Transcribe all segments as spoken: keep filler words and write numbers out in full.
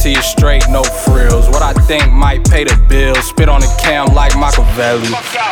see it straight, no frills. What I think might pay the bills. Spit on the cam like Machiavelli.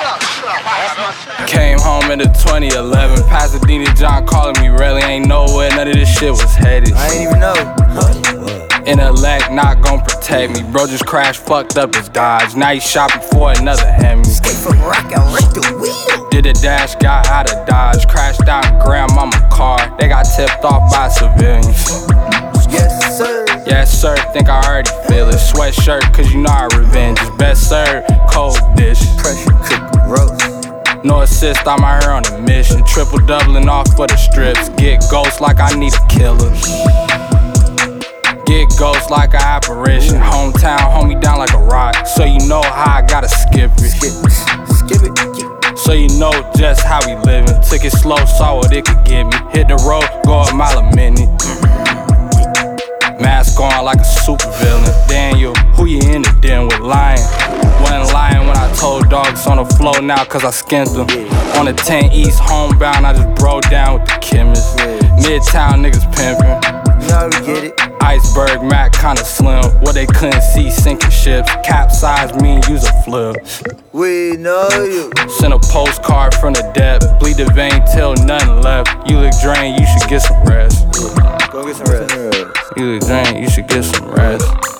Came home in the twenty eleven. Pasadena John calling me really. Ain't nowhere none of this shit was headed. I ain't even know. Intellect not gon' protect me. Bro just crashed, fucked up his Dodge. Now he shopping for another Hemi. Escape from rock and wreck the wheel. Did a dash, got out of Dodge. Crashed out in grandmama's car. They got tipped off by civilians. Yes, sir. Yes, sir, think I already feel it. Sweatshirt, cause you know our revenge is best served. Cold dish. Pressure cook roast. No assist, I'm out here on a mission. Triple doubling off for the strips. Get ghost like I need a killer. Get ghost like an apparition. Hometown, hold me down like a rock. So you know how I gotta skip it. Skip it, skip it. So you know just how we living. Took it slow, saw what it could give me. Hit the road, go a mile a minute. Mask on like a super villain. Daniel, who you in the den with? Lying. Wasn't lying when I told dogs on the floor now cause I skinned them. On the ten East homebound, I just broke down with the chemist. Midtown niggas pimpin'. Now we get it. Iceberg Mac kinda slim. What they couldn't see sinking ships. Capsize me and use a flip. We know you. Send a postcard from the depth. Bleed the vein till nothing left. You look drained, you should get some rest. Go get some rest. You look drained, you should get some rest.